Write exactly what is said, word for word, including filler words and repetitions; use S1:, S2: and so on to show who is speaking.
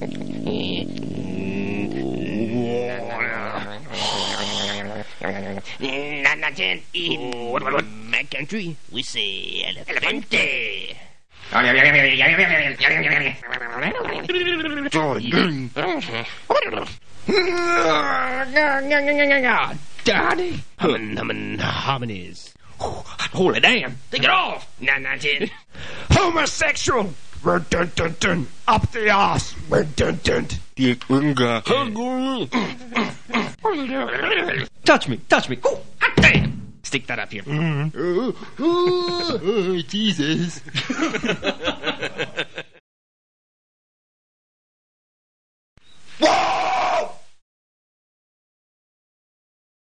S1: Nana ten in my country, we say elefante.
S2: Daddy, humming, humming, hominies. Holy damn, take it off.
S1: Nana ten.
S2: Homosexual. Dun, dun, dun. Up the ass. Dun, dun. Touch me, touch me. Oh, hot damn. Stick that up here.
S3: Mm-hmm. Oh, oh, oh, Jesus.